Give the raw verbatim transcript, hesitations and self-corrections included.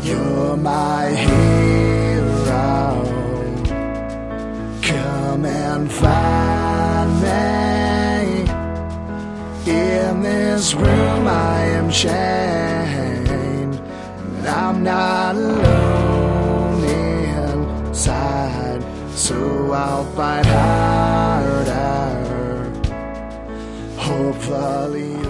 You're my hero. Come and find me. In this room I am chained, and I'm not alone inside. So I'll fight harder, hopefully